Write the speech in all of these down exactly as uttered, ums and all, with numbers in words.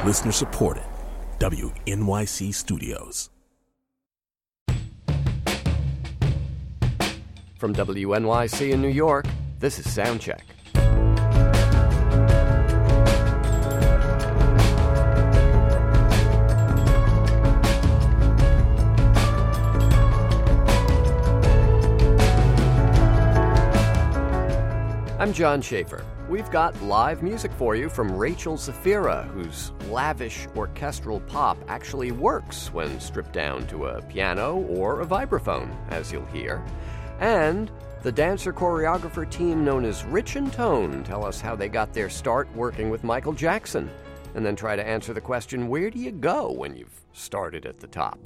Listener supported. W N Y C Studios. From W N Y C in New York, this is Soundcheck. I'm John Schaefer. We've got live music for you from Rachel Zafira, whose lavish orchestral pop actually works when stripped down to a piano or a vibraphone, as you'll hear. And the dancer-choreographer team known as Rich and Tone tell us how they got their start working with Michael Jackson, and then try to answer the question, where do you go when you've started at the top?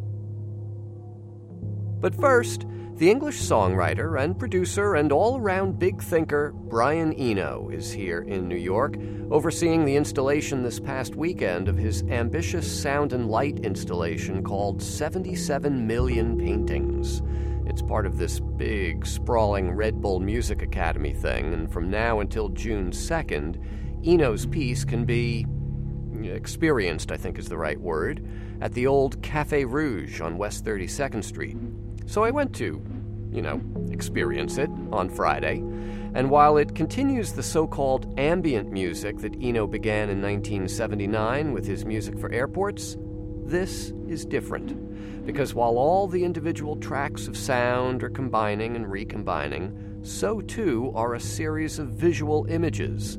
But first, the English songwriter and producer and all-around big thinker Brian Eno is here in New York, overseeing the installation this past weekend of his ambitious sound and light installation called seventy-seven million Paintings. It's part of this big, sprawling Red Bull Music Academy thing, and from now until June second, Eno's piece can be experienced, I think is the right word, at the old Café Rouge on West thirty-second Street. So I went to, you know, experience it on Friday, and while it continues the so-called ambient music that Eno began in nineteen seventy-nine with his music for airports, this is different. Because while all the individual tracks of sound are combining and recombining, so too are a series of visual images,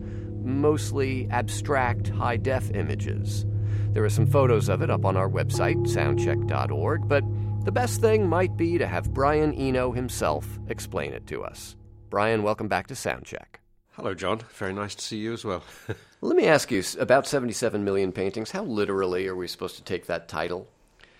mostly abstract high-def images. There are some photos of it up on our website, soundcheck dot org, but the best thing might be to have Brian Eno himself explain it to us. Brian, welcome back to Soundcheck. Hello, John. Very nice to see you as well. Let me ask you, about seventy-seven million Paintings, how literally are we supposed to take that title?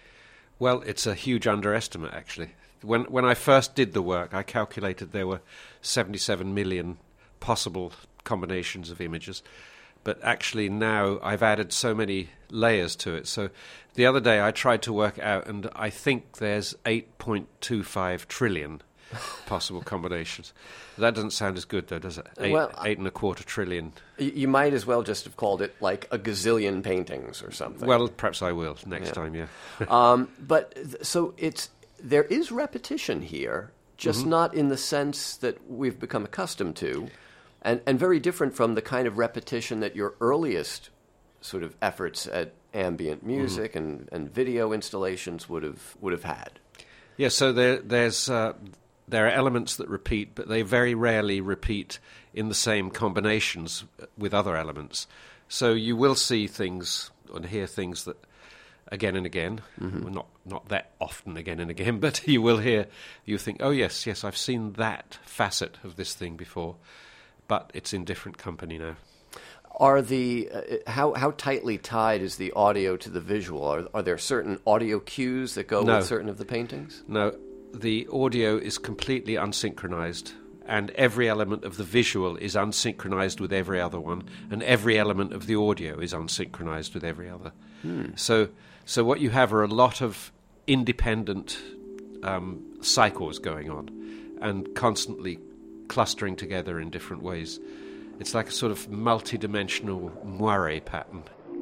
Well, it's a huge underestimate, actually. When when I first did the work, I calculated there were seventy-seven million possible combinations of images. But actually now I've added so many layers to it. So the other day I tried to work out, and I think there's eight point two five trillion possible combinations. That doesn't sound as good, though, does it? Eight, well, eight and a quarter trillion. You might as well just have called it like a gazillion paintings or something. Well, perhaps I will next yeah. time, yeah. um, but th- so it's there is repetition here, just mm-hmm. not in the sense that we've become accustomed to. And, and very different from the kind of repetition that your earliest sort of efforts at ambient music mm. and, and video installations would have would have had. Yeah, so there there's uh, there are elements that repeat, but they very rarely repeat in the same combinations with other elements. So you will see things and hear things that again and again, mm-hmm. well, not not that often again and again, but you will hear, you think, oh yes, yes, I've seen that facet of this thing before. But it's in different company now. Are the uh, how how tightly tied is the audio to the visual? Are are there certain audio cues that go no. with certain of the paintings? No, the audio is completely unsynchronized, and every element of the visual is unsynchronized with every other one, and every element of the audio is unsynchronized with every other. Hmm. So, so what you have are a lot of independent um, cycles going on, and constantly clustering together in different ways. It's like a sort of multi-dimensional moire pattern.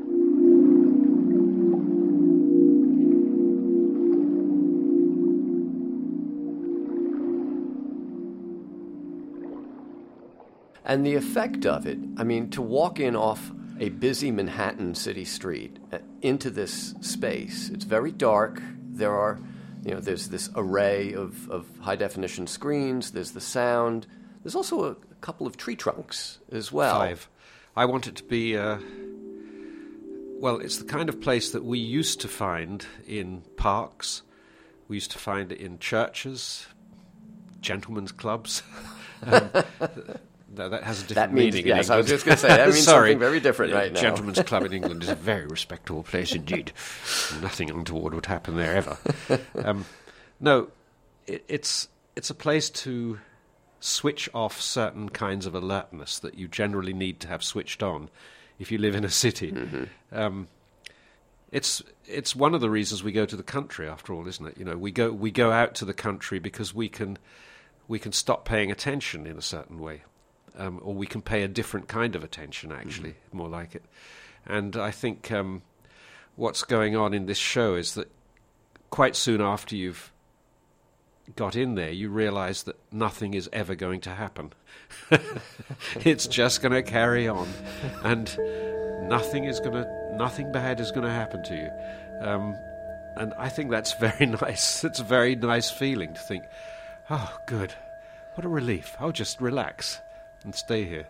And the effect of it, I mean, to walk in off a busy Manhattan city street uh, into this space, it's very dark. There are, you know, there's this array of, of high-definition screens. There's the sound. There's also a, a couple of tree trunks as well. Five. I want it to be, uh, well, it's the kind of place that we used to find in parks. We used to find it in churches, gentlemen's clubs. um, no, that has a different that means, meaning yes, in England. I was just going to say, that means Sorry. something very different right now. Gentlemen's club in England is a very respectable place indeed. Nothing untoward would happen there ever. Um, no, it, it's it's a place to switch off certain kinds of alertness that you generally need to have switched on if you live in a city. Mm-hmm. Um, it's it's one of the reasons we go to the country, after all, isn't it? You know, we go we go out to the country because we can we can stop paying attention in a certain way, um, or we can pay a different kind of attention. Actually, mm-hmm. more like it. And I think um, what's going on in this show is that quite soon after you've got in there, you realize that nothing is ever going to happen. It's just going to carry on, and nothing is going to, nothing bad is going to happen to you. Um, and I think that's very nice. It's a very nice feeling to think, oh, good, what a relief. I'll just relax and stay here.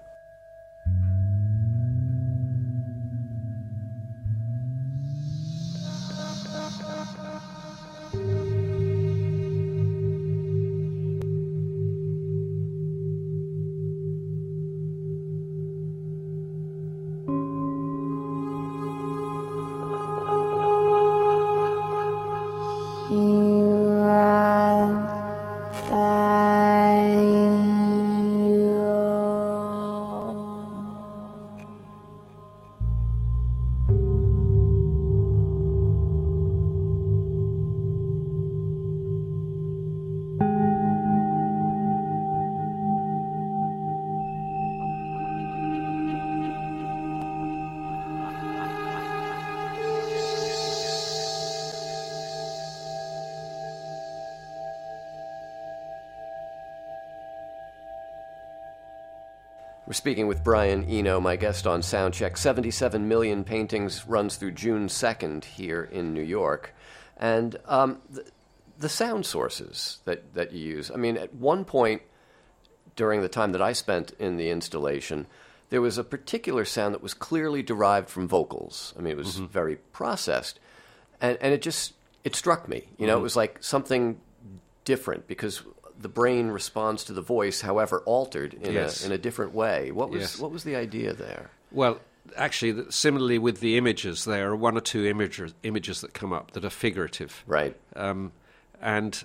We're speaking with Brian Eno, my guest on Soundcheck. seventy-seven Million Paintings runs through June second here in New York. And um, the, the sound sources that, that you use, I mean, at one point during the time that I spent in the installation, there was a particular sound that was clearly derived from vocals. I mean, it was mm-hmm. very processed. And, and it just, it struck me. You know, mm-hmm. it was like something different because the brain responds to the voice, however altered, in, yes. a, in a different way. What was yes. what was the idea there? Well, actually, similarly with the images, there are one or two images images that come up that are figurative. Right. Um, and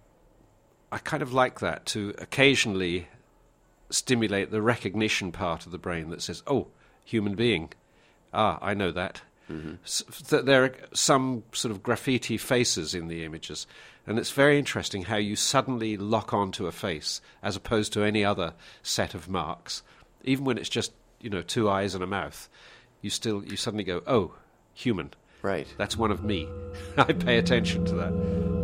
I kind of like that, to occasionally stimulate the recognition part of the brain that says, oh, human being. Ah, I know that. Mm-hmm. So, th- there are some sort of graffiti faces in the images. And it's very interesting how you suddenly lock onto a face as opposed to any other set of marks. Even when it's just, you know, two eyes and a mouth, you still you suddenly go, oh, human. Right. That's one of me. I pay attention to that.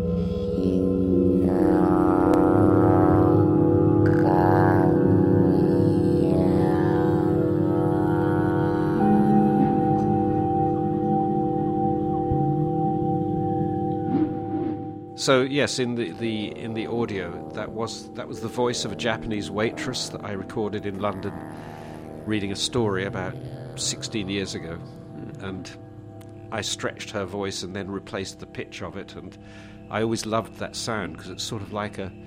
So yes, in the, the in the audio, that was that was the voice of a Japanese waitress that I recorded in London, reading a story about sixteen years ago, and I stretched her voice and then replaced the pitch of it, and I always loved that sound because it's sort of like a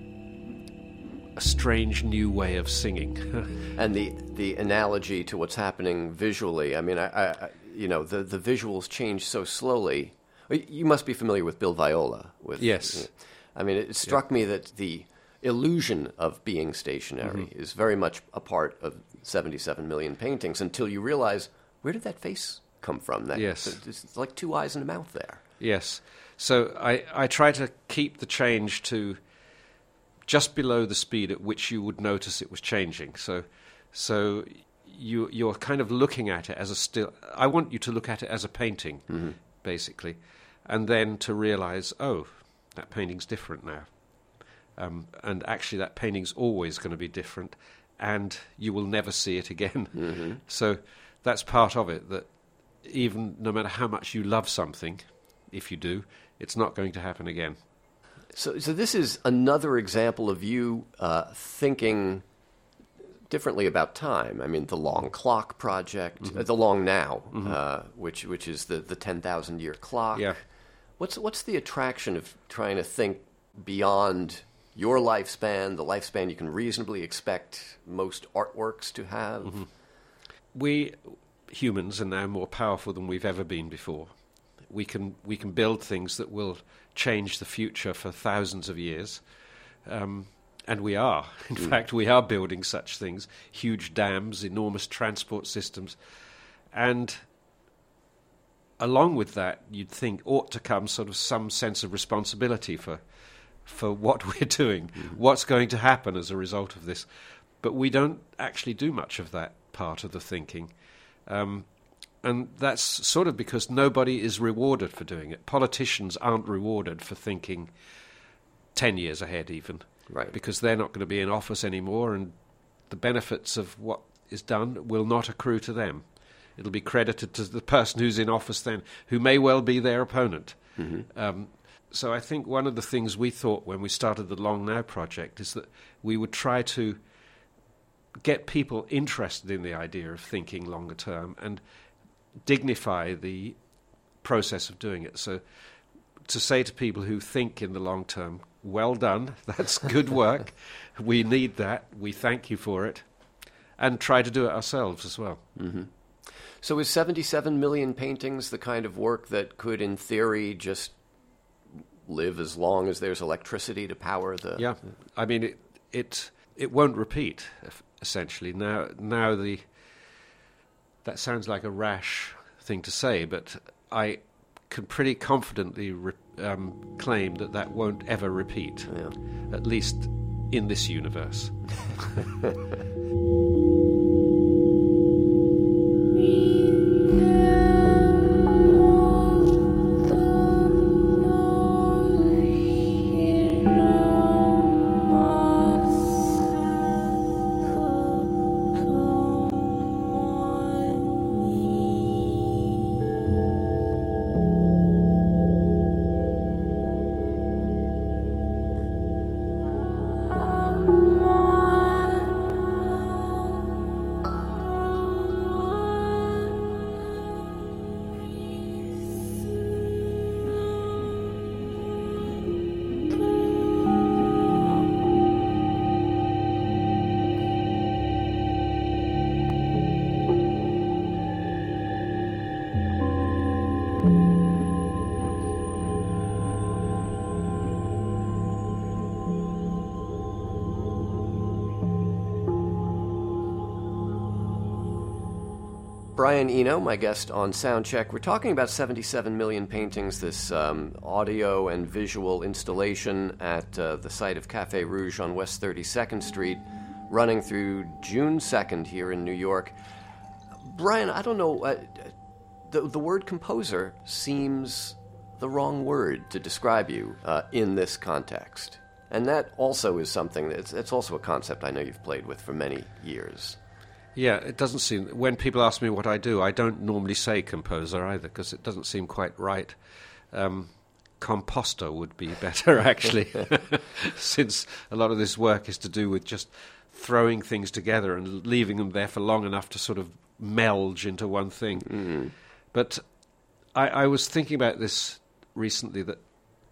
a strange new way of singing. And the the analogy to what's happening visually, I mean, I, I you know, the the visuals change so slowly. You must be familiar with Bill Viola. With, yes. You know, I mean, it struck yeah. me that the illusion of being stationary mm-hmm. is very much a part of seventy-seven million paintings until you realize, where did that face come from? That, yes. It's like two eyes and a mouth there. Yes. So I, I try to keep the change to just below the speed at which you would notice it was changing. So so you, you're kind of looking at it as a still... I want you to look at it as a painting, mm-hmm. basically. And then to realize, oh, that painting's different now. Um, and actually that painting's always going to be different, and you will never see it again. Mm-hmm. So that's part of it, that even no matter how much you love something, if you do, it's not going to happen again. So, so this is another example of you uh, thinking differently about time. I mean, the Long Clock project, mm-hmm. uh, the Long Now, mm-hmm. uh, which which is the, the ten thousand year clock. Yeah. What's what's the attraction of trying to think beyond your lifespan, the lifespan you can reasonably expect most artworks to have? Mm-hmm. We humans are now more powerful than we've ever been before. We can we can build things that will change the future for thousands of years. Um, And we are. In mm. fact, we are building such things, huge dams, enormous transport systems. And along with that, you'd think ought to come sort of some sense of responsibility for for what we're doing, mm. what's going to happen as a result of this. But we don't actually do much of that part of the thinking. Um, And that's sort of because nobody is rewarded for doing it. Politicians aren't rewarded for thinking ten years ahead even. Right. Because they're not going to be in office anymore, and the benefits of what is done will not accrue to them. It'll be credited to the person who's in office then, who may well be their opponent. Mm-hmm. Um, so I think one of the things we thought when we started the Long Now project is that we would try to get people interested in the idea of thinking longer term and dignify the process of doing it. So to say to people who think in the long term, well done, that's good work, we need that, we thank you for it, and try to do it ourselves as well. Mm-hmm. So is seventy-seven million paintings the kind of work that could, in theory, just live as long as there's electricity to power the... Yeah, I mean, it it, it won't repeat, essentially. Now, now the... That sounds like a rash thing to say, but I can pretty confidently re- um, claim that that won't ever repeat, Yeah. at least in this universe. Brian Eno, my guest on Soundcheck. We're talking about seventy-seven million paintings, this um, audio and visual installation at uh, the site of Café Rouge on West thirty-second Street, running through June second here in New York. Brian, I don't know, uh, the, the word composer seems the wrong word to describe you uh, in this context. And that also is something, that's, it's also a concept I know you've played with for many years. Yeah, it doesn't seem... When people ask me what I do, I don't normally say composer either, because it doesn't seem quite right. Um, composter would be better, actually, since a lot of this work is to do with just throwing things together and leaving them there for long enough to sort of melge into one thing. Mm-hmm. But I, I was thinking about this recently, that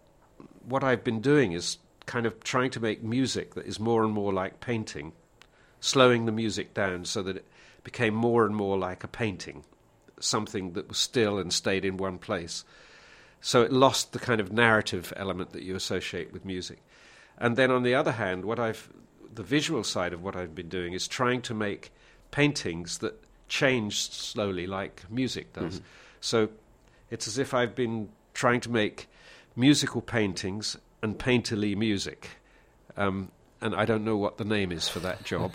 what I've been doing is kind of trying to make music that is more and more like painting, slowing the music down so that it became more and more like a painting, something that was still and stayed in one place. So it lost the kind of narrative element that you associate with music. And then on the other hand, what I've, the visual side of what I've been doing is trying to make paintings that change slowly like music does. Mm-hmm. So it's as if I've been trying to make musical paintings and painterly music. Um, And I don't know what the name is for that job.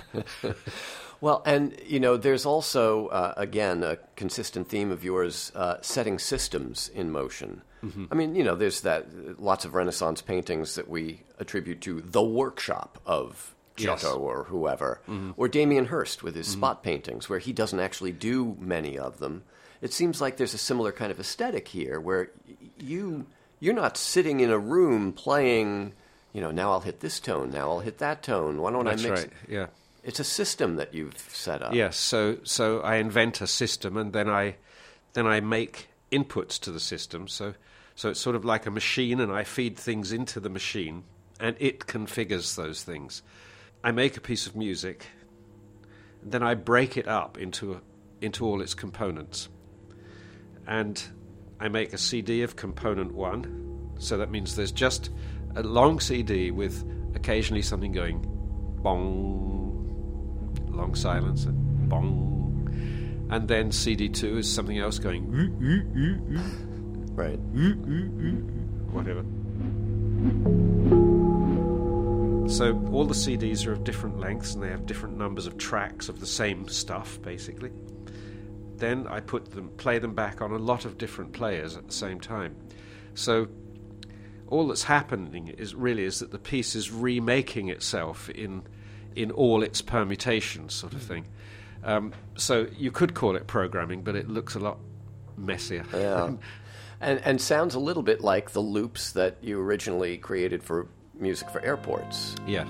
Well, and, you know, there's also, uh, again, a consistent theme of yours, uh, setting systems in motion. Mm-hmm. I mean, you know, there's that, lots of Renaissance paintings that we attribute to the workshop of Giotto, yes, or whoever, mm-hmm, or Damien Hirst with his mm-hmm. spot paintings, where he doesn't actually do many of them. It seems like there's a similar kind of aesthetic here, where you, you're not sitting in a room playing... You know, now I'll hit this tone, now I'll hit that tone. Why don't That's I mix? Right, yeah. It's a system that you've set up. Yes, so so I invent a system, and then I then I make inputs to the system. So so it's sort of like a machine, and I feed things into the machine, and it configures those things. I make a piece of music, then I break it up into into all its components, and I make a C D of component one. So that means there's just a long C D with occasionally something going bong, long silence, and bong, and then C D two is something else going right, whatever. So all the C Ds are of different lengths, and they have different numbers of tracks of the same stuff, basically. then I put them, play them back on a lot of different players at the same time. So all that's happening is really is that the piece is remaking itself in in all its permutations, sort of thing. Um, so you could call it programming, but it looks a lot messier. Yeah, and and sounds a little bit like the loops that you originally created for Music for Airports. Yeah.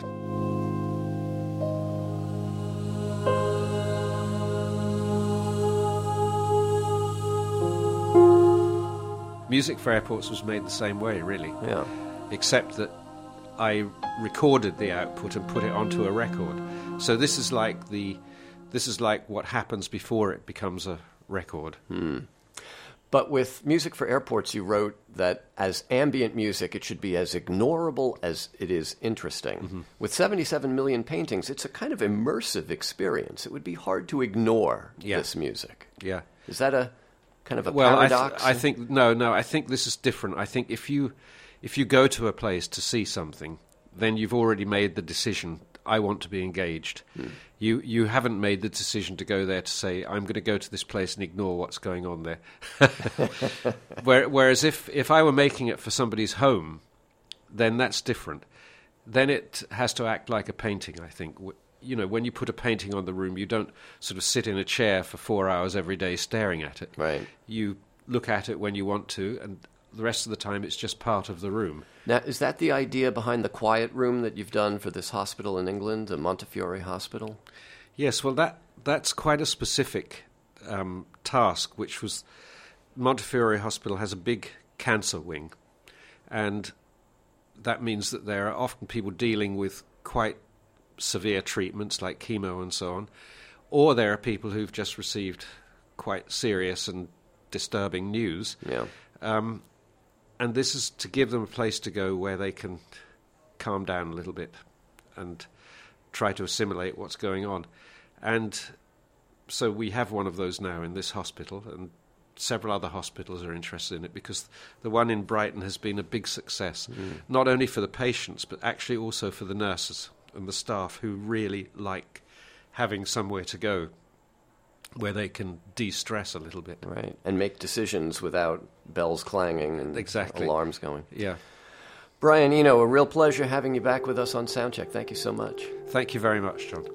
Music for Airports was made the same way, really. Yeah. Except that I recorded the output and put it onto a record. So this is like the, this is like what happens before it becomes a record. Hmm. But with Music for Airports, you wrote that as ambient music, it should be as ignorable as it is interesting. Mm-hmm. With seventy-seven million paintings, it's a kind of immersive experience. It would be hard to ignore yeah. this music. Yeah. Is that a kind of a well, paradox? I, th- I think no, no. I think this is different. I think if you if you go to a place to see something, then you've already made the decision. I want to be engaged. Hmm. You you haven't made the decision to go there to say I'm going to go to this place and ignore what's going on there. Where, whereas if if I were making it for somebody's home, then that's different. Then it has to act like a painting. I think. You know, when you put a painting on the room, you don't sort of sit in a chair for four hours every day staring at it. Right. You look at it when you want to, and the rest of the time it's just part of the room. Now, is that the idea behind the quiet room that you've done for this hospital in England, the Montefiore Hospital? Yes, well, that that's quite a specific um, task, which was Montefiore Hospital has a big cancer wing, and that means that there are often people dealing with quite severe treatments like chemo and so on, or there are people who've just received quite serious and disturbing news. Yeah. Um, and this is to give them a place to go where they can calm down a little bit and try to assimilate what's going on. And so we have one of those now in this hospital, and several other hospitals are interested in it because the one in Brighton has been a big success, mm. not only for the patients, but actually also for the nurses and the staff who really like having somewhere to go where they can de-stress a little bit. Right, and make decisions without bells clanging and exactly. alarms going. Yeah. Brian Eno, a real pleasure having you back with us on Soundcheck. Thank you so much. Thank you very much, John.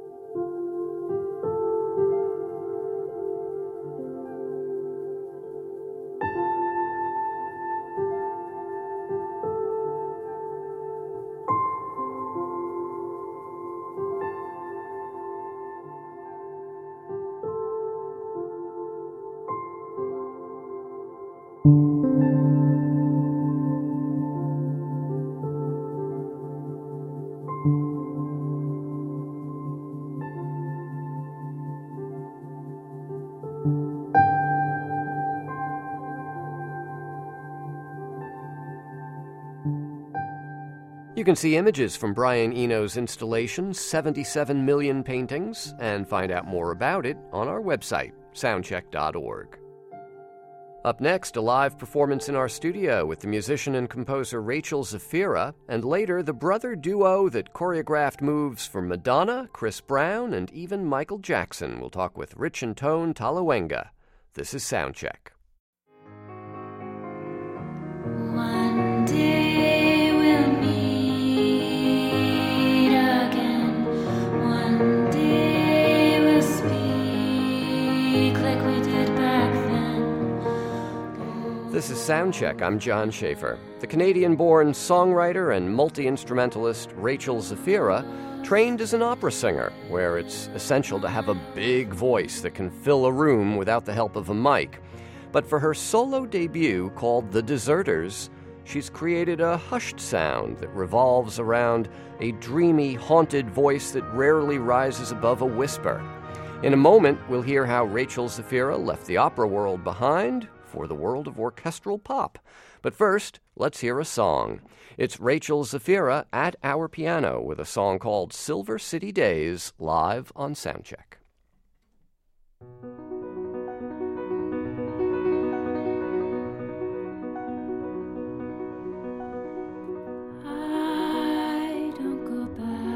You can see images from Brian Eno's installation, seventy-seven million Paintings, and find out more about it on our website, soundcheck dot org. Up next, a live performance in our studio with the musician and composer Rachel Zafira, and later the brother duo that choreographed moves for Madonna, Chris Brown, and even Michael Jackson. We'll talk with Rich and Tone Talawenga. This is Soundcheck. One day we'll meet again. One day we'll speak like we did back then. This is Soundcheck. I'm John Schaefer. The Canadian-born songwriter and multi-instrumentalist Rachel Zafira trained as an opera singer, where it's essential to have a big voice that can fill a room without the help of a mic. But for her solo debut, called The Deserters, she's created a hushed sound that revolves around a dreamy, haunted voice that rarely rises above a whisper. In a moment, we'll hear how Rachel Zafira left the opera world behind for the world of orchestral pop. But first, let's hear a song. It's Rachel Zafira at our piano with a song called Silver City Days, live on Soundcheck.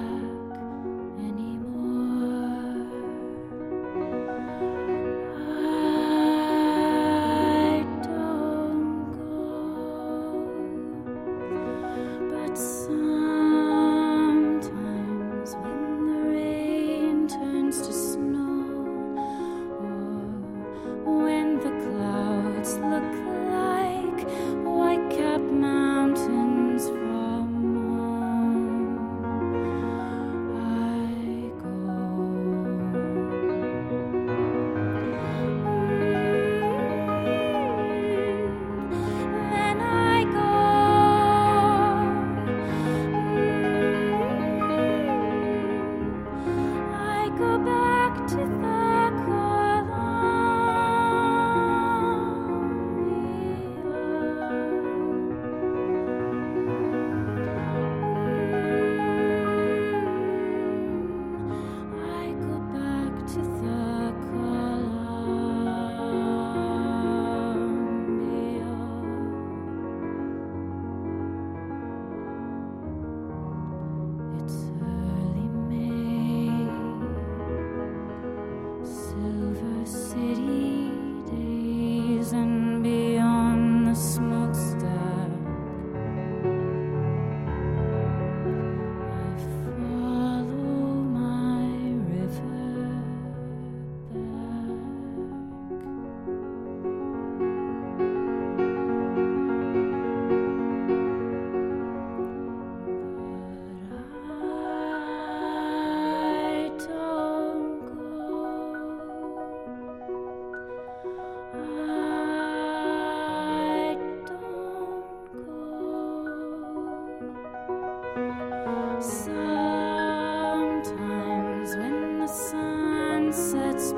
I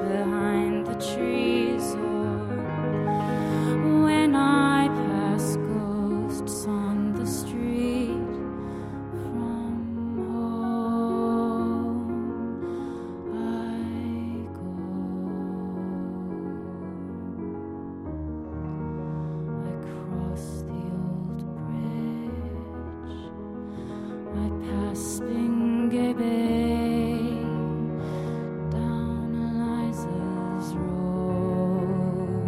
behind the trees, or when I pass ghosts on the street from home, I go. I cross the old bridge, I pass Bingay Bay, down Eliza's Road.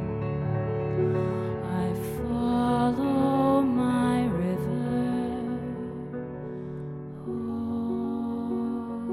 I follow my river home.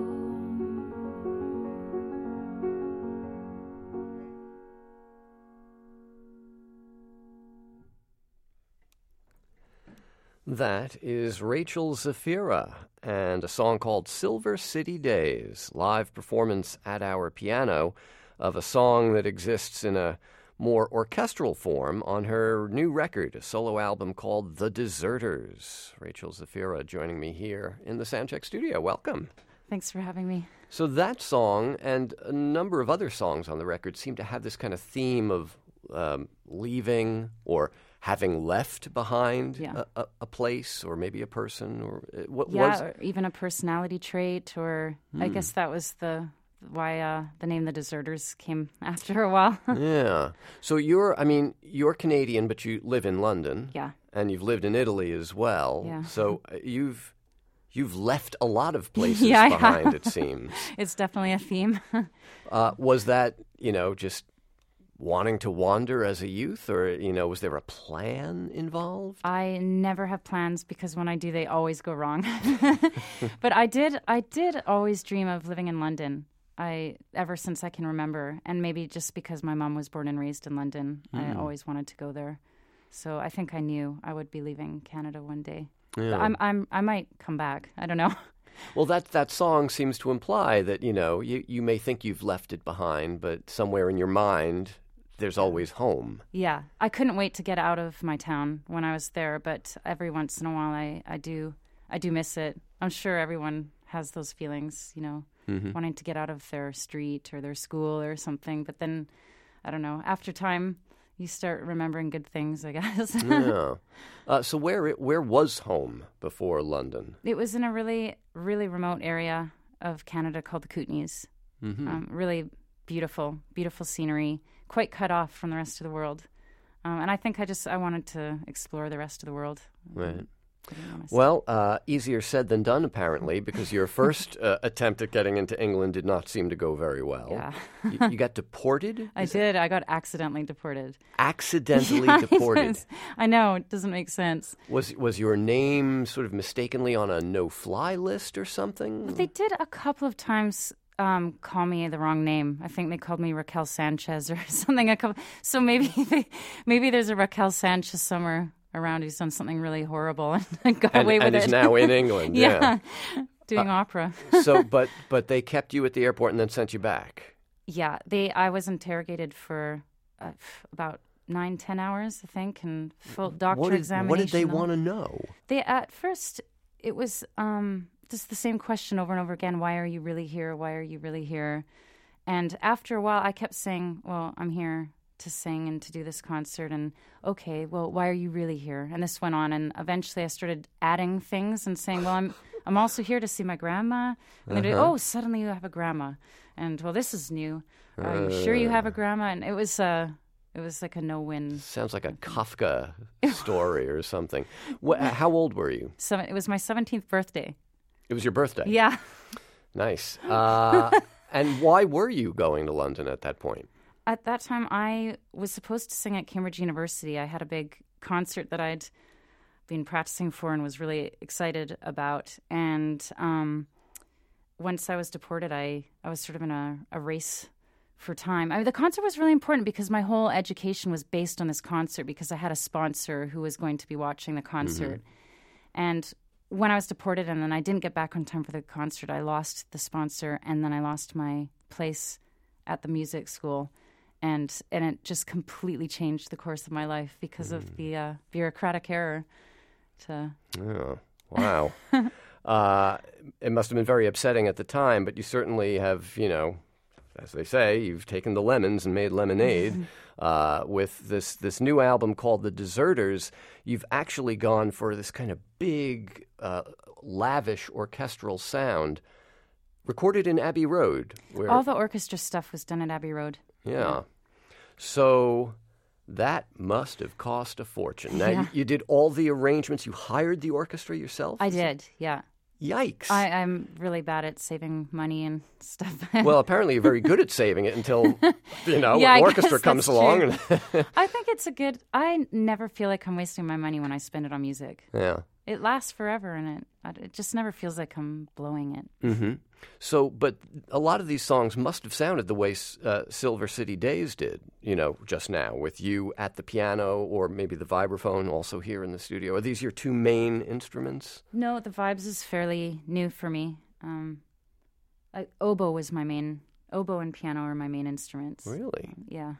That is Rachel Zafira and a song called Silver City Days, live performance at our piano of a song that exists in a more orchestral form on her new record, a solo album called The Deserters. Rachel Zafira joining me here in the Soundcheck studio. Welcome. Thanks for having me. So that song and a number of other songs on the record seem to have this kind of theme of um, leaving or having left behind Yeah. a, a, a place or maybe a person or uh, what Yeah, was or even a personality trait, or I Hmm. guess that was the why uh, the name The Deserters came after a while. yeah. So you're I mean you're Canadian but you live in London. Yeah. And you've lived in Italy as well. Yeah. So uh, you've you've left a lot of places Yeah, I behind have. it seems. It's definitely a theme. Uh, was that, you know, just wanting to wander as a youth, or, you know, was there a plan involved? I never have plans because when I do, they always go wrong. But I did, I did always dream of living in London. I ever since I can remember, and maybe just because my mom was born and raised in London, I always wanted to go there. So I think I knew I would be leaving Canada one day. But Yeah. I'm, I'm, I might come back. I don't know. Well, that that song seems to imply that, you know, you, you may think you've left it behind, but somewhere in your mind, there's always home. Yeah, I couldn't wait to get out of my town when I was there, but every once in a while, I, I do, I do miss it. I'm sure everyone has those feelings, you know, wanting to get out of their street or their school or something. But then, I don't know, after time, you start remembering good things, I guess. Yeah. Uh, so where it, where was home before London? It was in a really, really remote area of Canada called the Kootenays. Um, really beautiful, beautiful scenery, quite cut off from the rest of the world. Um, and I think I just, I wanted to explore the rest of the world. Right. Didn't wanna stay- Well, uh, easier said than done, apparently, because your first uh, attempt at getting into England did not seem to go very well. Yeah. you, you got deported? I did. I got accidentally deported. Accidentally Yeah, it deported. is. I know. It doesn't make sense. Was was your name sort of mistakenly on a no-fly list or something? But they did a couple of times um, call me the wrong name. I think they called me Raquel Sanchez or something. A couple, so maybe they, maybe there's a Raquel Sanchez somewhere around who's done something really horrible and got and, away with and it. is now in England. yeah, doing opera. So, but but they kept you at the airport and then sent you back. Yeah, they. I was interrogated for uh, f- about nine, ten hours, I think, and full doctor What did, examination. what did they all- want to know? They at first it was um, just the same question over and over again. Why are you really here? Why are you really here? And after a while, I kept saying, "Well, I'm here to sing and to do this concert." And okay, well, why are you really here? And this went on, and eventually, I started adding things and saying, "Well, I'm I'm also here to see my grandma." And they Uh-huh. oh, suddenly you have a grandma, and well, this is new. Are you sure you have a grandma? And it was uh, it was like a no-win. Sounds like a Kafka story or something. Wh- how old were you? So it was my seventeenth birthday. It was your birthday. Yeah. Nice. Uh, and why were you going to London at that point? At that time, I was supposed to sing at Cambridge University. I had a big concert that I'd been practicing for and was really excited about. And um, once I was deported, I, I was sort of in a, a race for time. I mean, the concert was really important because my whole education was based on this concert because I had a sponsor who was going to be watching the concert. And when I was deported and then I didn't get back on time for the concert, I lost the sponsor and then I lost my place at the music school. And and it just completely changed the course of my life because of the uh, bureaucratic error. To Oh, wow. uh, it must have been very upsetting at the time, but you certainly have, you know, as they say, you've taken the lemons and made lemonade. uh, with this this new album called The Deserters, you've actually gone for this kind of big, uh, lavish orchestral sound, recorded in Abbey Road. Where, All the orchestra stuff was done at Abbey Road. yeah. So that must have cost a fortune. Now, Yeah. you, you did all the arrangements. You hired the orchestra yourself? I Is it- did, yeah. Yikes. I, I'm really bad at saving money and stuff. Well, apparently you're very good at saving it until, you know, Yeah, I an orchestra guess comes that's along. true. And I think it's a good. I never feel like I'm wasting my money when I spend it on music. yeah. It lasts forever, and it it just never feels like I'm blowing it. Mm-hmm. So, but a lot of these songs must have sounded the way uh, Silver City Days did, you know, just now, with you at the piano or maybe the vibraphone also here in the studio. Are these your two main instruments? No, the vibes is fairly new for me. Um, like, oboe was my main. Oboe and piano are my main instruments. Really? Yeah.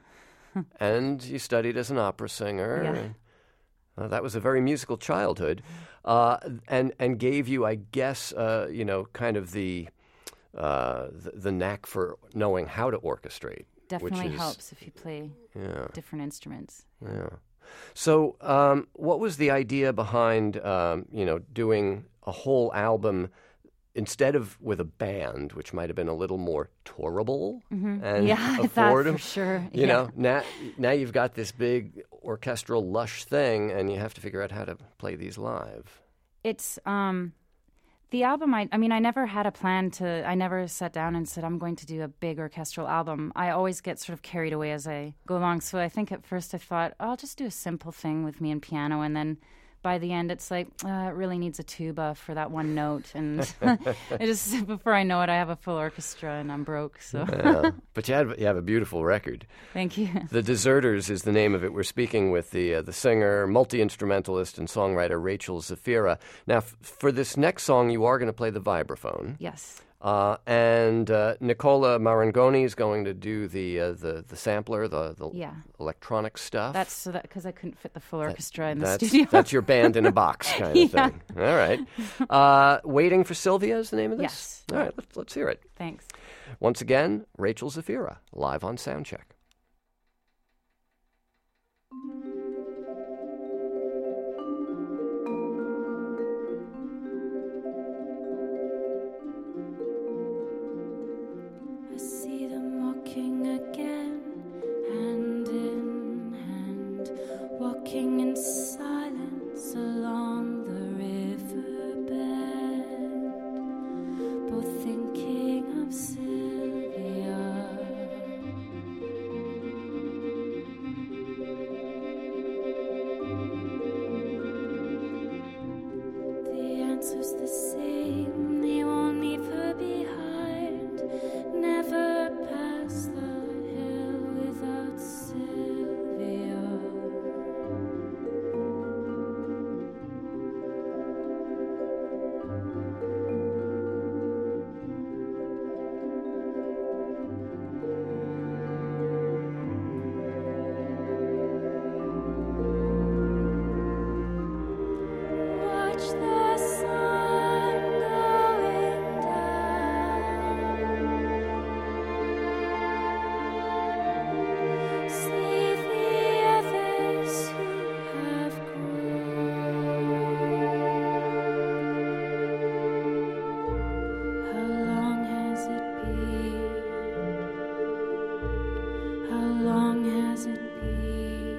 And you studied as an opera singer. Yeah. and, uh, that was a very musical childhood, uh, and and gave you, I guess, uh, you know, kind of the, uh, the the knack for knowing how to orchestrate. Definitely which is, helps if you play Yeah. different instruments. Yeah. So, um, what was the idea behind, um, you know, doing a whole album instead of with a band, which might have been a little more tourable and Yeah, I thought affordable? for sure. You yeah. know, now now you've got this big orchestral lush thing, and you have to figure out how to play these live. It's um the album I I mean I never had a plan to I never sat down and said I'm going to do a big orchestral album. I always get sort of carried away as I go along. So I think at first I thought, oh, I'll just do a simple thing with me and piano, and then by the end it's like uh, it really needs a tuba for that one note, and it just before I know it I have a full orchestra and I'm broke. So Yeah. But you have you have a beautiful record. thank you. The Deserters is the name of it. We're speaking with the uh, the singer, multi-instrumentalist, and songwriter Rachel Zafira. Now, f- for this next song, you are going to play the vibraphone. Yes. Uh, and uh, Nicola Marangoni is going to do the uh, the the sampler, the the Yeah. electronic stuff. That's so that because I couldn't fit the full orchestra in the that's, studio. that's your band in a box kind of Yeah. thing. All right. Uh, Waiting for Sylvia is the name of this? Yes. All right, let's, let's hear it. Thanks. Once again, Rachel Zafira, live on Soundcheck. I see them walking again, hand in hand, walking in silence along the riverbed, both thinking of Sylvia. The answer's the same, they won't leave her behind. Never pass the hill without Sylvia. Watch the sun going down. See the others who have grown. How long has it been? How long has it been?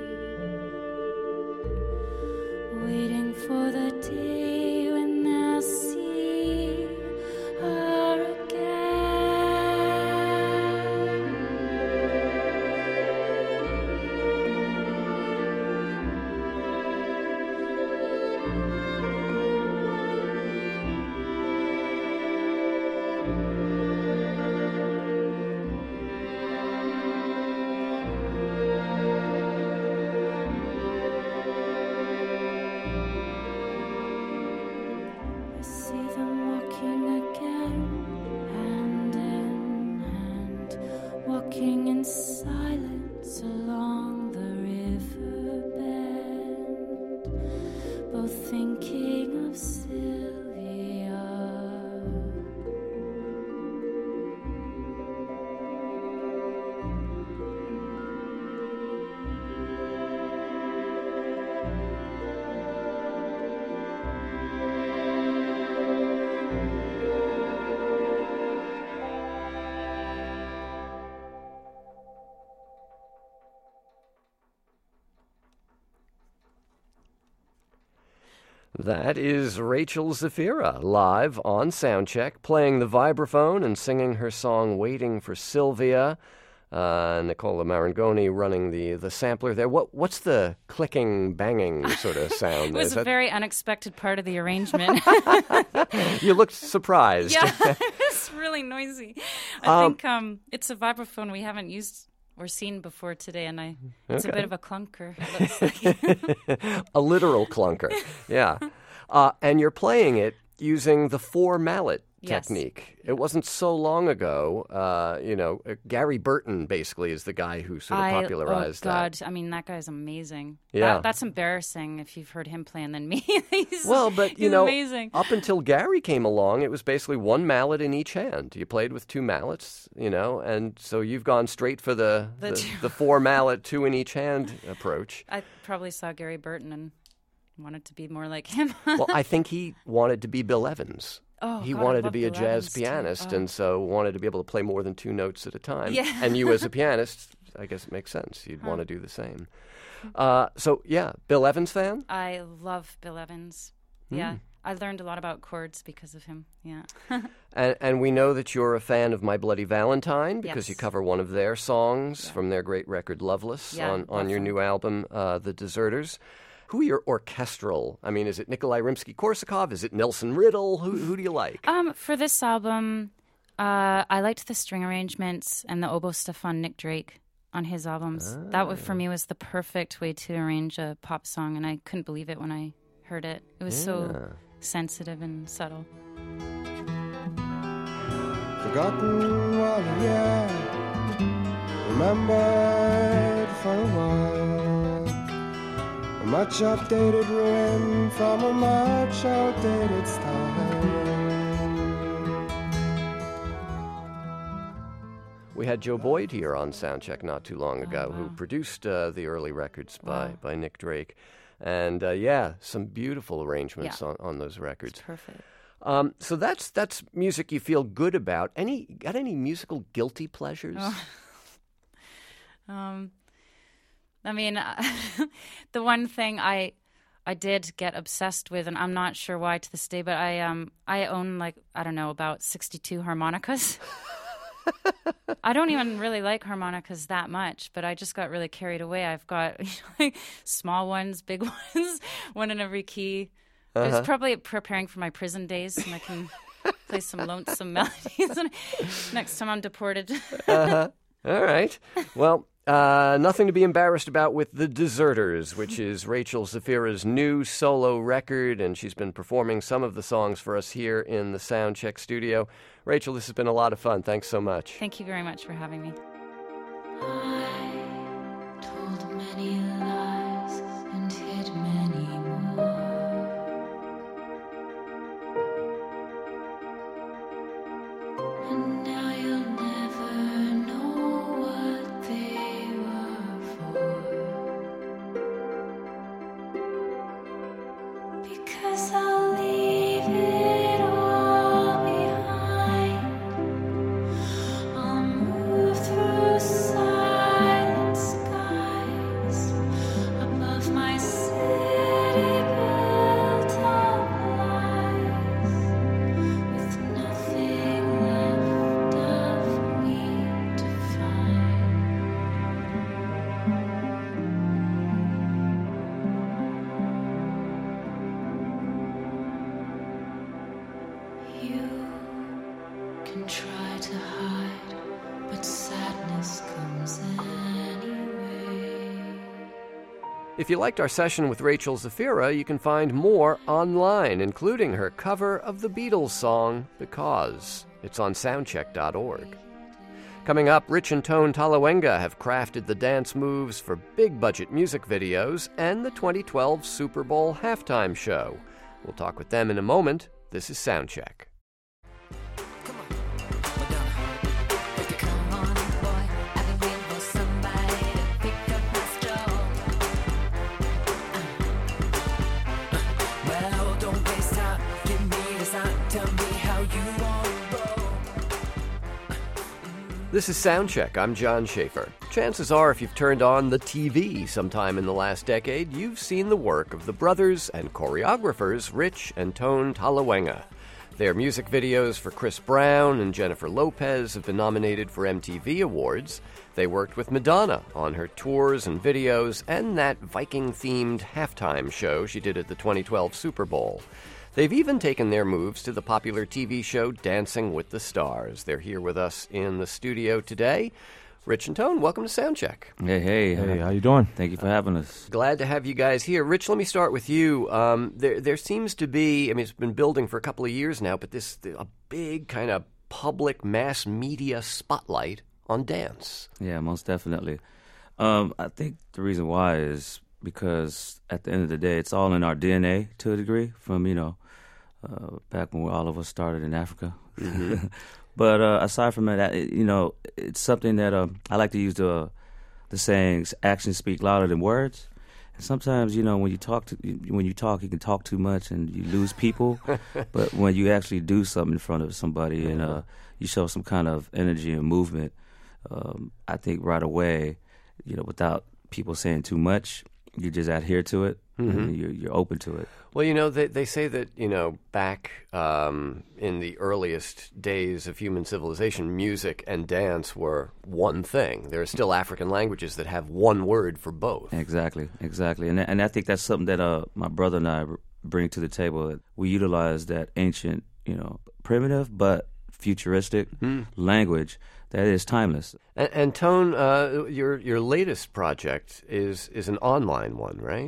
Waiting for the day when they'll see her I see them walking again, hand in hand, walking in silence along the riverbed, both thinking of Sylvia. That is Rachel Zafira, live on Soundcheck, playing the vibraphone and singing her song Waiting for Sylvia. Uh, Nicola Marangoni running the, the sampler there. What What's the clicking, banging sort of sound? It was is a that... very unexpected part of the arrangement. You looked surprised. Yeah, it's really noisy. I Um, think um, it's a vibraphone we haven't used or seen before today, and I it's Okay. a bit of a clunker. It looks like. A literal clunker, yeah. Uh, and you're playing it using the four mallet Yes. technique. It wasn't so long ago. Uh, you know, uh, Gary Burton basically is the guy who sort of I, popularized oh God, that. I mean, that guy's amazing. Yeah. That, that's embarrassing if you've heard him playing than me. he's, Well, but you he's know, amazing. up until Gary came along, it was basically one mallet in each hand. You played with two mallets, you know, and so you've gone straight for the The the, two- the four mallet, two in each hand approach. I probably saw Gary Burton and wanted to be more like him. Well, I think he wanted to be Bill Evans. Oh, he God, I wanted to love be a Bill jazz Evans, too. pianist, Oh. and so wanted to be able to play more than two notes at a time. Yeah. And you, as a pianist, I guess it makes sense. You'd want to do the same. Uh, so, yeah, Bill Evans fan? I love Bill Evans. Hmm. Yeah. I learned a lot about chords because of him. Yeah. And, and we know that you're a fan of My Bloody Valentine because Yes. you cover one of their songs Yeah. from their great record, Loveless, Yeah, on, on your love new album, uh, The Deserters. Who are your orchestral? I mean, is it Nikolai Rimsky-Korsakov? Is it Nelson Riddle? Who, who do you like? Um, for this album, uh, I liked the string arrangements and the oboe stuff on Nick Drake on his albums. That was, for me, was the perfect way to arrange a pop song, and I couldn't believe it when I heard it. It was so sensitive and subtle. Forgotten while yeah, remembered for a while. A much updated ruin from a much outdated style. We had Joe Boyd here on Soundcheck not too long ago, Oh, who wow. produced uh, the early records by, Wow. by Nick Drake. And, uh, yeah, some beautiful arrangements Yeah. on, on those records. It's perfect. Um, so that's that's music you feel good about. Any Got any musical guilty pleasures? Oh. Um, I mean, the one thing I I did get obsessed with, and I'm not sure why to this day, but I um I own like I don't know about sixty-two harmonicas. I don't even really like harmonicas that much, but I just got really carried away. I've got like small ones, big ones, one in every key. I was probably preparing for my prison days, and I can play some lonesome melodies next time I'm deported. All right. Well, uh, nothing to be embarrassed about with The Deserters, which is Rachel Zafira's new solo record, and she's been performing some of the songs for us here in the Soundcheck studio. Rachel, this has been a lot of fun. Thanks so much. Thank you very much for having me. I told many lies and hid many more. And now you'll never know what they were for. Because I'll leave it all behind. I'll move through silent skies above my city built on lies, with nothing left of me to find. You can try to hide, but sadness comes anyway. If you liked our session with Rachel Zafira, you can find more online, including her cover of the Beatles song, Because. It's on soundcheck dot org. Coming up, Rich and Tone Talawenga have crafted the dance moves for big-budget music videos and the twenty twelve Super Bowl halftime show. We'll talk with them in a moment. This is Soundcheck. This is Soundcheck. I'm John Schaefer. Chances are, if you've turned on the T V sometime in the last decade, you've seen the work of the brothers and choreographers Rich and Tone Talawenga. Their music videos for Chris Brown and Jennifer Lopez have been nominated for M T V Awards. They worked with Madonna on her tours and videos and that Viking-themed halftime show she did at the twenty twelve Super Bowl. They've even taken their moves to the popular T V show Dancing with the Stars. They're here with us in the studio today. Rich and Tone, welcome to Soundcheck. Hey, hey. Hey, how you doing? Thank you for having us. Glad to have you guys here. Rich, let me start with you. Um, there, there seems to be, I mean, it's been building for a couple of years now, but this a big kind of public mass media spotlight on dance. Yeah, most definitely. Um, I think the reason why is because at the end of the day, it's all in our D N A to a degree from, you know, uh, back when all of us started in Africa. Mm-hmm. But uh, aside from that, it, you know, it's something that uh, I like to use the the saying, actions speak louder than words. And sometimes, you know, when you talk to when you talk, you can talk too much and you lose people. But when you actually do something in front of somebody and uh, you show some kind of energy and movement, um, I think right away, you know, without people saying too much, you just adhere to it. Mm-hmm. And you're, you're open to it. Well, you know, they, they say that, you know, back um, in the earliest days of human civilization, music and dance were one thing. There are still African languages that have one word for both. Exactly, exactly. And and I think that's something that uh, my brother and I bring to the table. We utilize that ancient, you know, primitive but futuristic mm. language that is timeless. And, and Tone, uh, your your latest project is is an online one, right?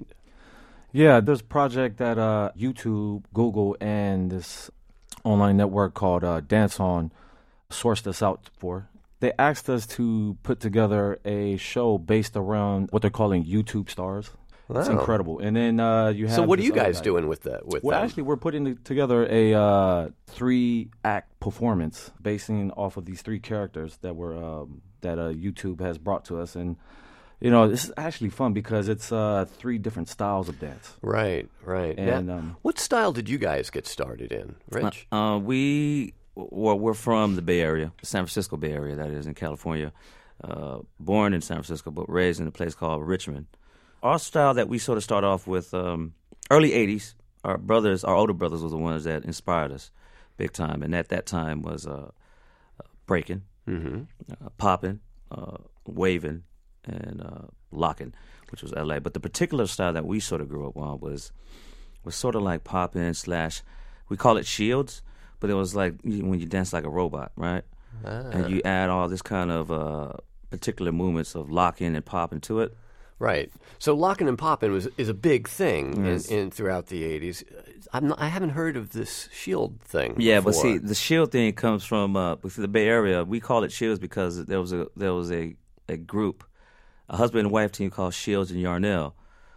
Yeah, there's a project that uh, YouTube, Google, and this online network called uh, Dance On sourced us out for. They asked us to put together a show based around what they're calling YouTube stars. Wow. It's incredible. And then uh, you have. So what are this you other guys guy. doing with that? With well, them? actually, we're putting together a uh, three-act performance basing off of these three characters that were um, that uh, YouTube has brought to us, and you know, this is actually fun because it's uh, three different styles of dance. Right, right. And now, um, what style did you guys get started in, Rich? Uh, uh, we well, we're from the Bay Area, San Francisco Bay Area, that is, in California. Uh, born in San Francisco, but raised in a place called Richmond. Our style that we sort of start off with, um, early eighties, our brothers, our older brothers were the ones that inspired us big time. And at that time was uh, uh, breaking, mm-hmm. uh, popping, uh, waving, and uh, locking, which was L A. But the particular style that we sort of grew up on was was sort of like popping slash, we call it shields, but it was like when you dance like a robot, right? Ah. And you add all this kind of uh, particular movements of locking and popping to it. Right. So locking and popping was is a big thing yes. in, in throughout the eighties. I'm not, I haven't heard of this shield thing. Yeah, before. but see, the shield thing comes from uh, the Bay Area. We call it shields because there was a there was a, a group, a husband and wife team called Shields and Yarnell.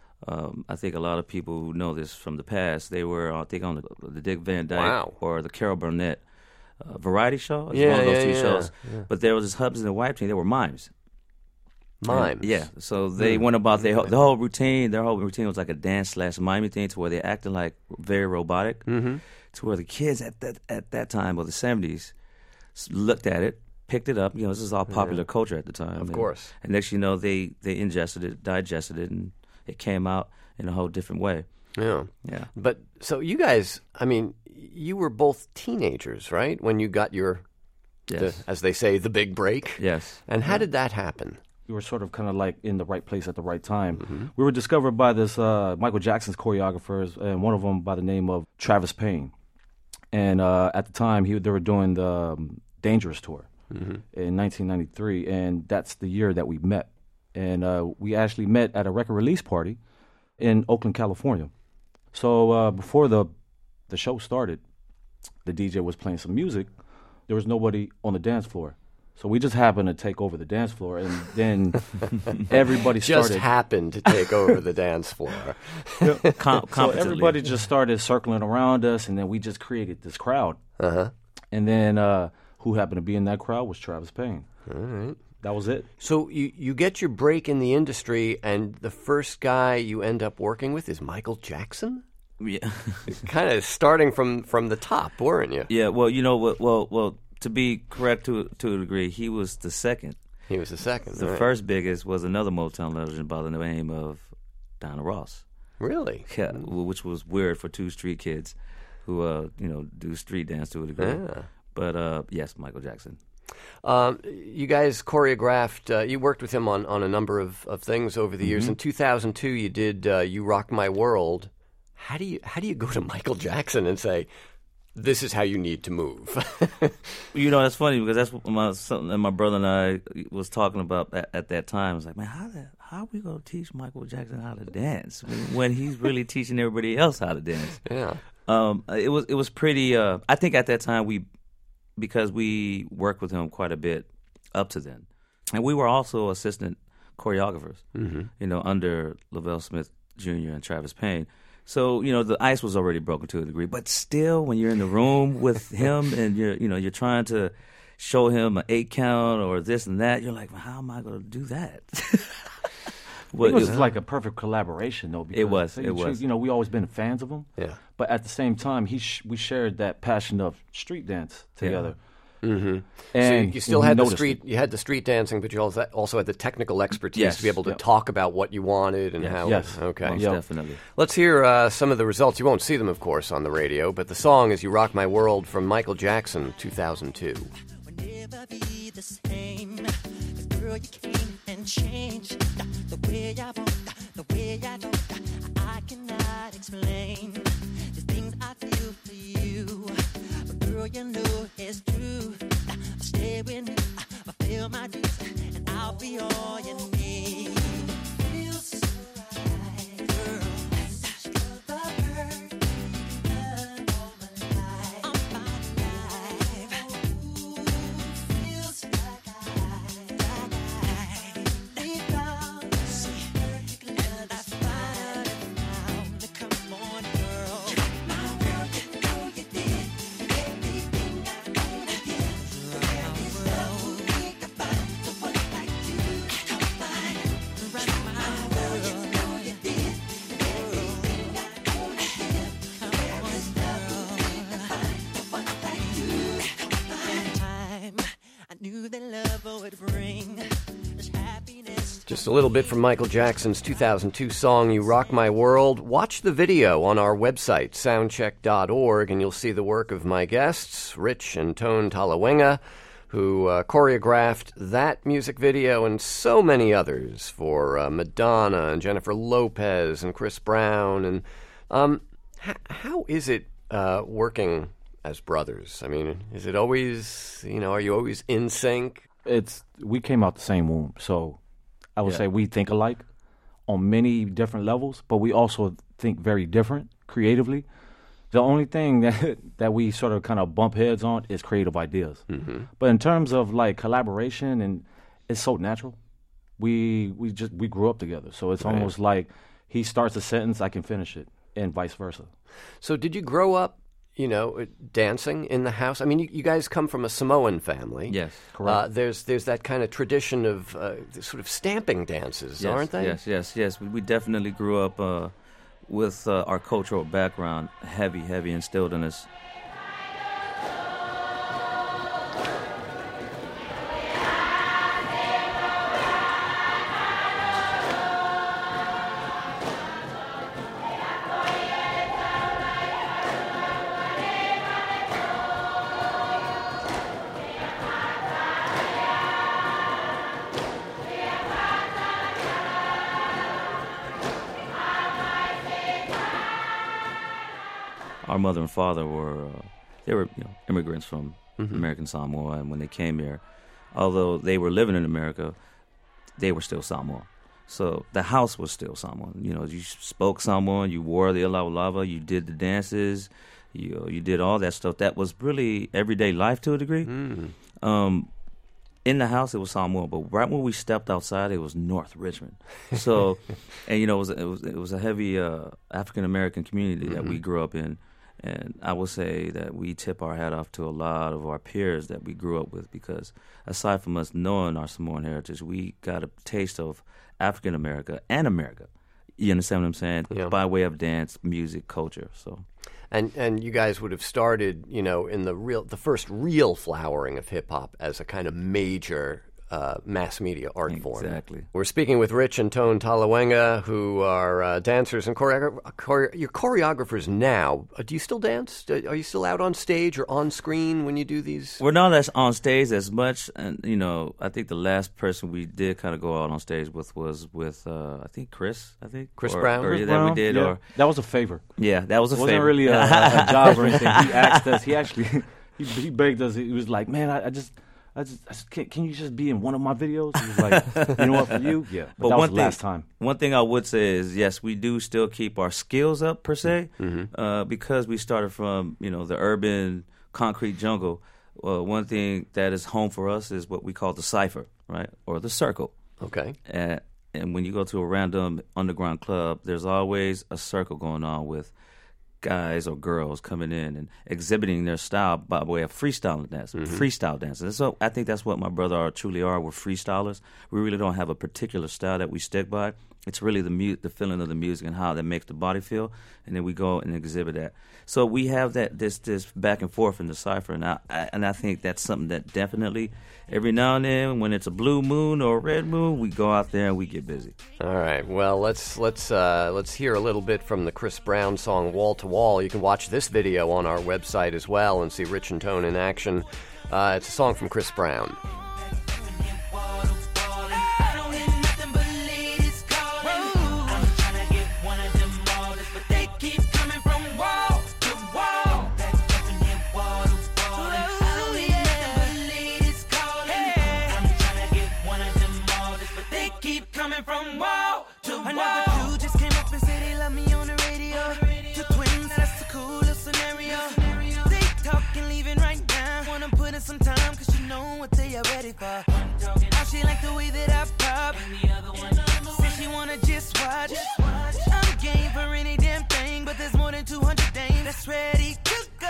Um, I think a lot of people who know this from the past, they were, I think, on the, the Dick Van Dyke wow. or the Carol Burnett uh, variety show. It was yeah, one of those yeah, two yeah, shows. Yeah. But there was this husband and wife team. They were mimes. Mimes. And, yeah. So they mm. went about their the whole routine. Their whole routine was like a dance slash miming thing, to where they acted like very robotic. Mm-hmm. To where the kids at that at that time, or the seventies, looked at it, picked it up. You know, this is all popular yeah. culture at the time. Of and, course. And next, you know, they they ingested it, digested it, and it came out in a whole different way. Yeah. Yeah. But so you guys, I mean, you were both teenagers, right? When you got your, Yes. the, as they say, the big break. Yes. And how did that happen? we were sort of kind of like in the right place at the right time. Mm-hmm. We were discovered by this uh, Michael Jackson's choreographers, and one of them by the name of Travis Payne. And uh, at the time, he they were doing the um, Dangerous Tour mm-hmm. in nineteen ninety-three, and that's the year that we met. And uh, we actually met at a record release party in Oakland, California. So uh, before the the show started, the D J was playing some music. There was nobody on the dance floor. So we just happened to take over the dance floor, and then everybody started... Just happened to take over the dance floor. Com- so everybody just started circling around us, and then we just created this crowd. Uh-huh. And then uh, who happened to be in that crowd was Travis Payne. All right. That was it. So you, you get your break in the industry, and the first guy you end up working with is Michael Jackson? Yeah. Kind of starting from, from the top, weren't you? Yeah, well, you know, well, well, well to be correct to to a degree, he was the second. He was the second. The right. first biggest was another Motown legend by the name of Diana Ross. Really? Yeah, which was weird for two street kids who, uh, you know, do street dance to a degree. Yeah. But uh, yes, Michael Jackson. Um, you guys choreographed, uh, you worked with him on, on a number of, of things over the years. Mm-hmm. In two thousand two, you did uh, You Rock My World. How do you how do you go to Michael Jackson and say, this is how you need to move? You know, that's funny because that's what my something that my brother and I was talking about at, at that time. I was like, man, how the, how are we going to teach Michael Jackson how to dance when, when he's really teaching everybody else how to dance? Yeah. Um, it was it was pretty. Uh, I think at that time we, because we worked with him quite a bit up to then, and we were also assistant choreographers. Mm-hmm. You know, under Lavelle Smith Junior and Travis Payne. So, you know, the ice was already broken to a degree, but still, when you're in the room with him and you're, you know, you're trying to show him an eight count or this and that, you're like, well, how am I going to do that? Well, it was like a perfect collaboration, though. Because it was. It truth, was. You know, we always been fans of him. Yeah. But at the same time, he sh- we shared that passion of street dance together. Yeah. Mm-hmm. And so you still we had the noticed street. it. You had the street dancing, but you also also had the technical expertise Yes. to be able to Yep. talk about what you wanted and Yes. how. Yes. Okay. Most Yep. definitely. Let's hear uh, some of the results. You won't see them, of course, on the radio, but the song is "You Rock My World" from Michael Jackson, two thousand two. Will never be the same. 'Cause girl, you came and changed the way I walk, the way I talk. I cannot explain the things I feel for you. But girl, you know it's true. Stay with me, I feel my dreams, and I'll be all you need. Feels so right, girl. That's the perfect love all my life. All my life. Ooh, feels like I, like I deep down, see, perfect love. And I find it now. Come on, girl. You rock my world, you know you did everything I wanna give. There is no think about the one like you. Come on, rock my world, you know you did everything I wanna give. There is no think about the one like you. Come on, time I knew that love would bring this happiness. Just a little bit from Michael Jackson's two thousand two song, You Rock My World. Watch the video on our website, soundcheck dot org, and you'll see the work of my guests, Rich and Tone Talawenga, who uh, choreographed that music video and so many others for uh, Madonna and Jennifer Lopez and Chris Brown. And um, h- how is it uh, working as brothers? I mean, is it always, you know, are you always in sync? It's we came out the same womb, so I would Yeah. say we think alike on many different levels, but we also think very different creatively. The only thing that that we sort of kind of bump heads on is creative ideas. Mm-hmm. But in terms of like collaboration, and it's so natural. We we just we grew up together, so it's Right. almost like he starts a sentence, I can finish it, and vice versa. So did you grow up, you know, dancing in the house? I mean, you, you guys come from a Samoan family. Yes. Correct. Uh, there's there's that kind of tradition of uh, sort of stamping dances, Yes, aren't they? Yes, yes, yes. We, we definitely grew up uh, with uh, our cultural background heavy, heavy instilled in us. Our mother and father were uh, they were you know, immigrants from Mm-hmm. American Samoa, and when they came here, although they were living in America, they were still Samoan. So the house was still Samoan. You know, you spoke Samoan, you wore the ilau-lava, you did the dances, you you did all that stuff. That was really everyday life to a degree. Mm. Um, in the house, it was Samoan, but right when we stepped outside, it was North Richmond. So, and you know, it was it was it was a heavy uh, African American community that Mm-hmm. we grew up in, and I will say that we tip our hat off to a lot of our peers that we grew up with, because aside from us knowing our Samoan heritage, we got a taste of African America and America. You understand what I'm saying? Yeah. By way of dance, music, culture. So. And and you guys would have started, you know, in the real, the first real flowering of hip hop as a kind of major uh, mass media art form. Exactly. We're speaking with Rich and Tone Talawenga, who are uh, dancers and choreogra- chore- you're choreographers now. Uh, do you still dance? Do- Are you still out on stage or on screen when you do these? We're not as on stage as much, and you know, I think the last person we did kind of go out on stage with was with uh, I think Chris. I think Chris or, Brown? or Chris that Brown? we did, Yeah. or That was a favor. yeah, that was a It wasn't favor. really a, a job or anything. He asked us. He actually he, he begged us. He was like, "Man, I, I just, I just, I just can, can you just be in one of my videos?" He was like, "You know what, for you, yeah." But, But that one was the thing, last time. One thing I would say is, yes, we do still keep our skills up per se, Mm-hmm. uh, because we started from you know the urban concrete jungle. Uh, one thing that is home for us is what we call the cipher, right, or the circle. Okay. And, and when you go to a random underground club, there's always a circle going on with guys or girls coming in and exhibiting their style by way of freestyle dance, freestyle dance. And so I think that's what my brother are, truly are. We're freestylers. We really don't have a particular style that we stick by. It's really the mu- the feeling of the music and how that makes the body feel, and then we go and exhibit that. So we have that this this back and forth in the cipher, and I, I and I think that's something that definitely every now and then, when it's a blue moon or a red moon, we go out there and we get busy. All right. Well, let's let's uh, let's hear a little bit from the Chris Brown song "Wall to Wall." You can watch this video on our website as well and see Rich and Tone in action. Uh, it's a song from Chris Brown. From wall to wall. Another dude just came up and said they love me on the radio. Two twins, that's the coolest scenario. They talking, leaving right now. Wanna put in some time, cause you know what they are ready for. Now she like the way that I pop. Said she wanna just watch. I'm game for any damn thing, but there's more than two hundred dames that's ready to go.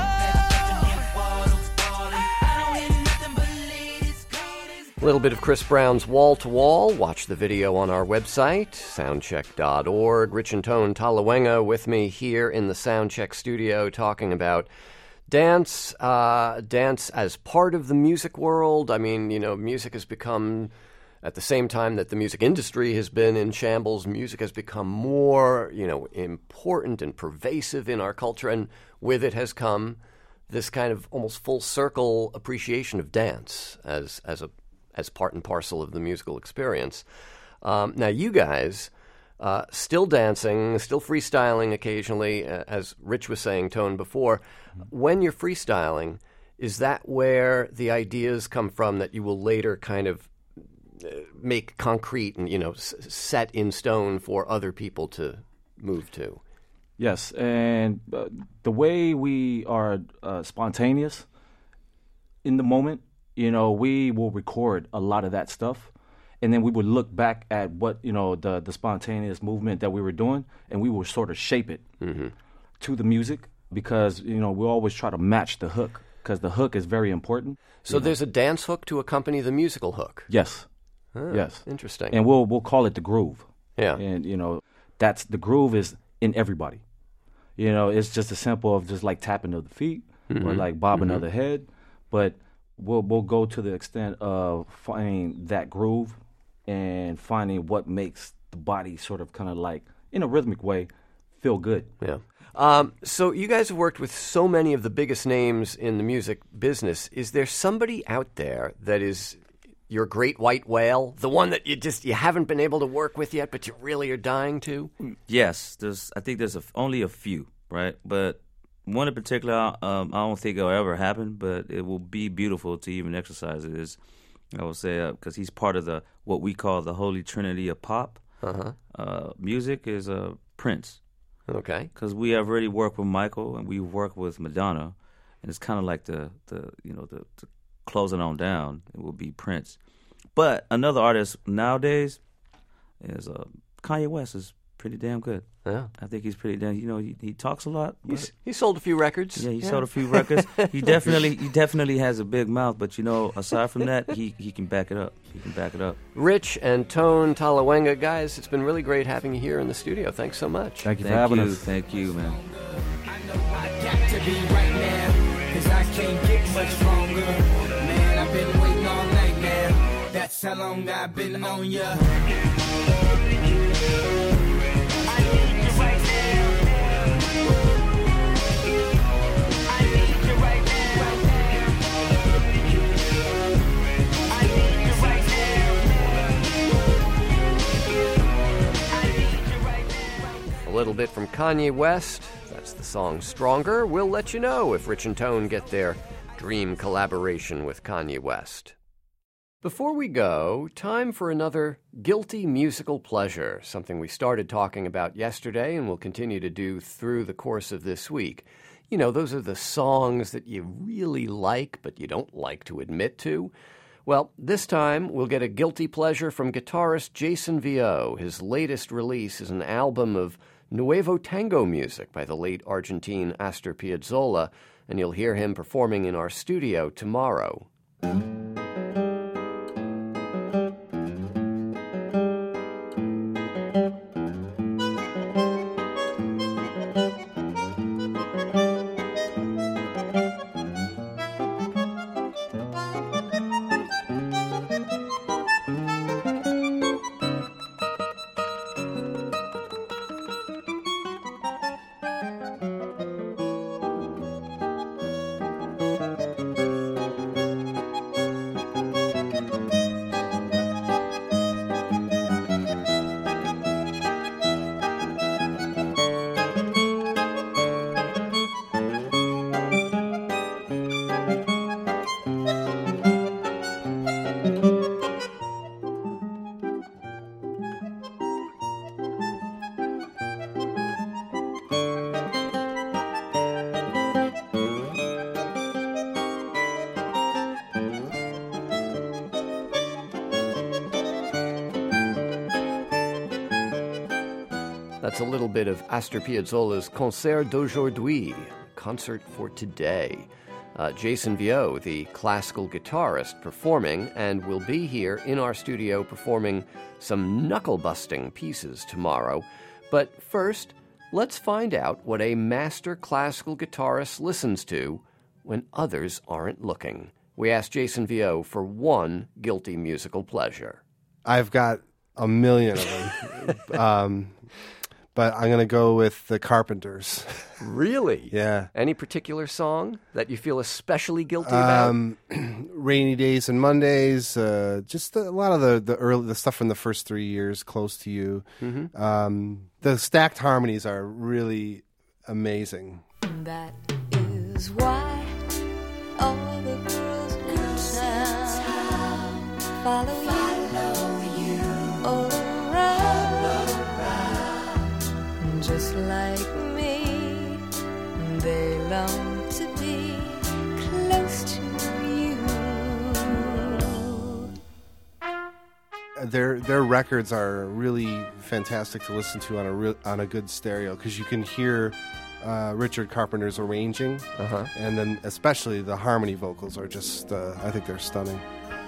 A little bit of Chris Brown's Wall to Wall. Watch the video on our website, soundcheck dot org. Rich and Tone Talawenga with me here in the Soundcheck studio talking about dance, uh, dance as part of the music world. I mean, you know, music has become, at the same time that the music industry has been in shambles, music has become more, you know, important and pervasive in our culture, and with it has come this kind of almost full circle appreciation of dance as as a as part and parcel of the musical experience. Um, now, you guys, uh, still dancing, still freestyling occasionally, uh, as Rich was saying, Tone, before. When you're freestyling, is that where the ideas come from that you will later kind of uh, make concrete and, you know, s- set in stone for other people to move to? Yes, and uh, the way we are uh, spontaneous in the moment, you know, we will record a lot of that stuff, and then we would look back at what, you know, the, the spontaneous movement that we were doing, and we will sort of shape it Mm-hmm. to the music because, you know, we always try to match the hook because the hook is very important. So there's a dance hook to accompany the musical hook. Yes, Ah, yes. Interesting. And we'll we'll call it the groove. Yeah. And, you know, that's the groove is in everybody. You know, it's just as simple of just like tapping of the feet or like bobbing of the head, but we'll we'll go to the extent of finding that groove and finding what makes the body sort of kind of like in a rhythmic way feel good. Yeah. Um, so you guys have worked with so many of the biggest names in the music business. Is there somebody out there that is your great white whale, the one that you just you haven't been able to work with yet, but you really are dying to? Yes, there's. I think there's a, only a few, right? But one in particular, um, I don't think it'll ever happen, but it will be beautiful to even exercise it. Is I would say because uh, he's part of the what we call the holy trinity of pop. Uh-huh. Uh, music is a uh, Prince. Okay. Because we have already worked with Michael and we worked with Madonna, and it's kind of like the the you know the, the closing on down. It will be Prince. But another artist nowadays is uh, Kanye West is pretty damn good. Yeah. I think he's pretty damn. You know, he, he talks a lot. but- He's, he sold a few records. yeah, he sold a few records. He definitely he definitely has a big mouth. But you know, aside from that, he he can back it up. He can back it up. Rich and Tone Talawenga, guys, it's been really great having you here in the studio. Thanks so much. Thank you Thank for having you. us. Thank you, man. how long I've been on ya. A little bit from Kanye West. That's the song Stronger. We'll let you know if Rich and Tone get their dream collaboration with Kanye West. Before we go, time for another guilty musical pleasure, something we started talking about yesterday and will continue to do through the course of this week. You know, those are the songs that you really like, but you don't like to admit to. Well, this time we'll get a guilty pleasure from guitarist Jason Vio. His latest release is an album of Nuevo Tango music by the late Argentine Astor Piazzolla, and you'll hear him performing in our studio tomorrow. That's a little bit of Astor Piazzolla's Concert d'aujourd'hui, concert for today. Uh, Jason Vio, the classical guitarist, performing, and will be here in our studio performing some knuckle-busting pieces tomorrow. But first, let's find out what a master classical guitarist listens to when others aren't looking. We asked Jason Vio for one guilty musical pleasure. I've got a million of them. um, but I'm going to go with the Carpenters. Really? Yeah. Any particular song that you feel especially guilty about? Um, Rainy Days and Mondays, uh, just a lot of the, the early the stuff from the first three years, Close to You. Mm-hmm. Um, the stacked harmonies are really amazing. That is why all the girls in town follow you, follow you all around, just like me. They long to be close to you. Their their records are really fantastic to listen to on a re- on a good stereo because you can hear uh, Richard Carpenter's arranging, uh-huh. and then especially the harmony vocals are just uh, I think they're stunning.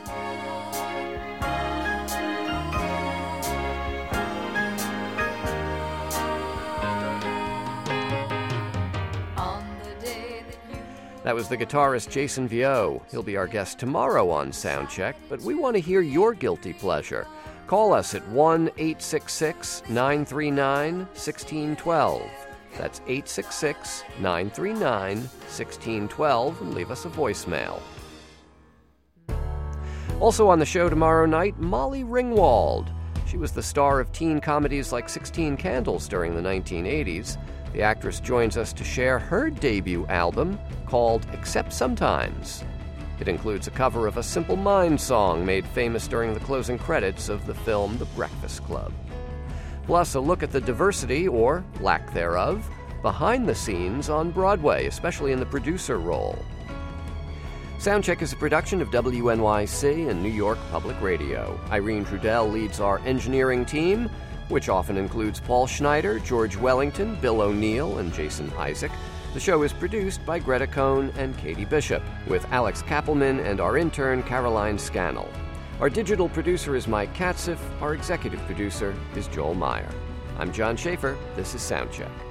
That was the guitarist Jason Vio. He'll be our guest tomorrow on Soundcheck, but we want to hear your guilty pleasure. Call us at one eight six six, nine three nine, one six one two. That's eight six six, nine three nine, one six one two, and leave us a voicemail. Also on the show tomorrow night, Molly Ringwald. She was the star of teen comedies like sixteen Candles during the nineteen eighties. The actress joins us to share her debut album called Except Sometimes. It includes a cover of a Simple Minds song made famous during the closing credits of the film The Breakfast Club. Plus, a look at the diversity, or lack thereof, behind the scenes on Broadway, especially in the producer role. Soundcheck is a production of W N Y C and New York Public Radio. Irene Trudell leads our engineering team, which often includes Paul Schneider, George Wellington, Bill O'Neill, and Jason Isaac. The show is produced by Greta Cohn and Katie Bishop, with Alex Kappelman and our intern Caroline Scannell. Our digital producer is Mike Katziff. Our executive producer is Joel Meyer. I'm John Schaefer. This is Soundcheck.